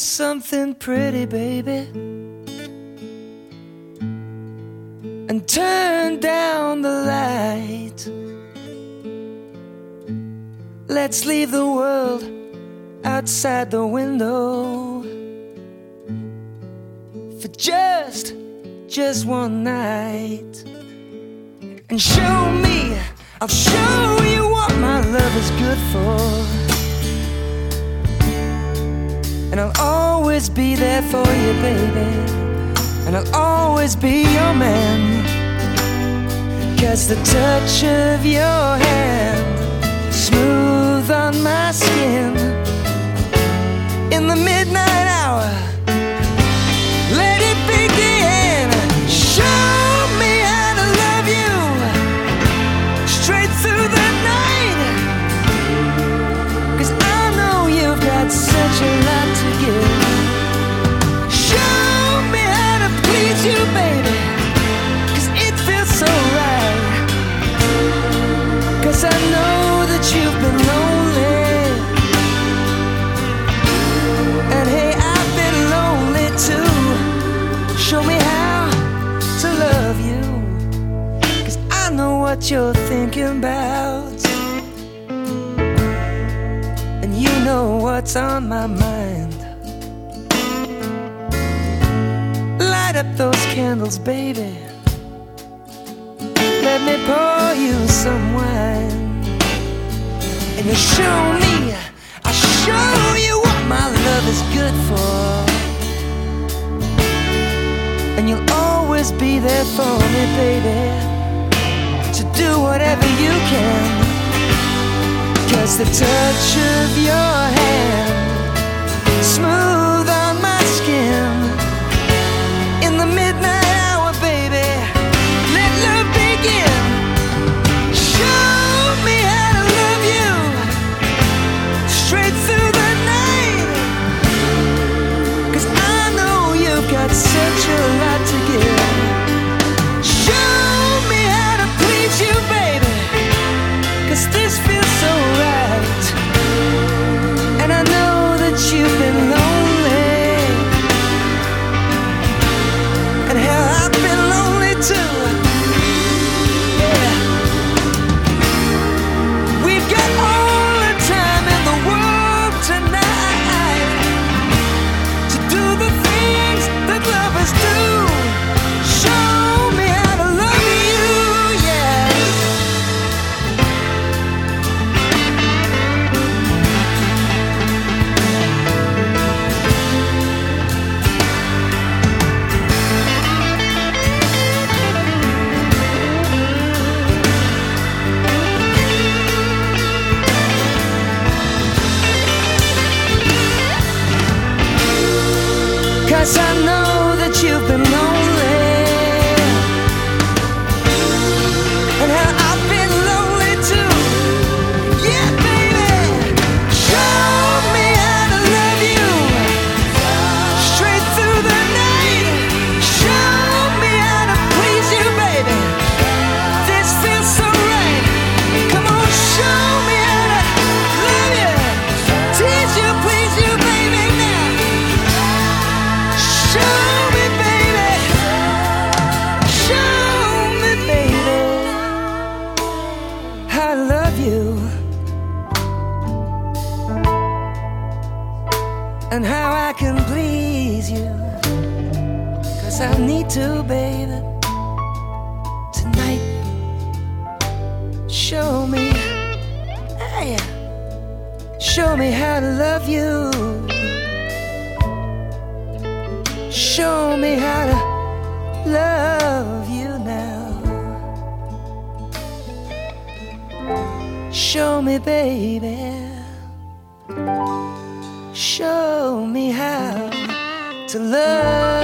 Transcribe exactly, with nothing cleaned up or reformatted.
something pretty, baby, and turn down the light. Let's leave the world outside the window for just, just one night. And show me, I'll show you what my love is good for. And I'll always be there for you, baby, and I'll always be your man. 'Cause the touch of your hand, smooth on my skin, in the midnight hour, let it begin. Show me how to love you straight through the night, 'cause I know you've got such a lot to give. Show me how to please you, baby, 'cause it feels so right. 'Cause I know that you've been lonely, and hey, I've been lonely too. Show me how to love you, 'cause I know what you're thinking about, and you know what's on my mind. Light up those candles, baby, let me pour you some wine. And you show me, I'll show you what my love is good for. And you'll always be there for me, baby, to do whatever you can. 'Cause the touch of your hand, smooth on my skin, in the midnight hour, baby, let love begin. Show me how to love you straight through the night, 'cause I know you've got such a lot to give. Show me how to please you, baby, 'cause this feels so right. And I know that you've been lonely, and hell, I've been lonely too. Yeah. We've got all the time in the world tonight to do the things that lovers do. Show me how to love you, yeah. 'Cause I know that you've been lonely, and how I've been lonely too. Yeah, baby, show me how to love you straight through the night. Show me how to please you, baby, this feels so right. Come on, show me how to love you, tease you, please you, baby, now. Show me, baby, show me, baby, how I love you, and how I can please you. 'Cause I need to, baby, tonight. Show me, hey, show me how to love you. Show me how to love you now. Show me, baby, show me how to love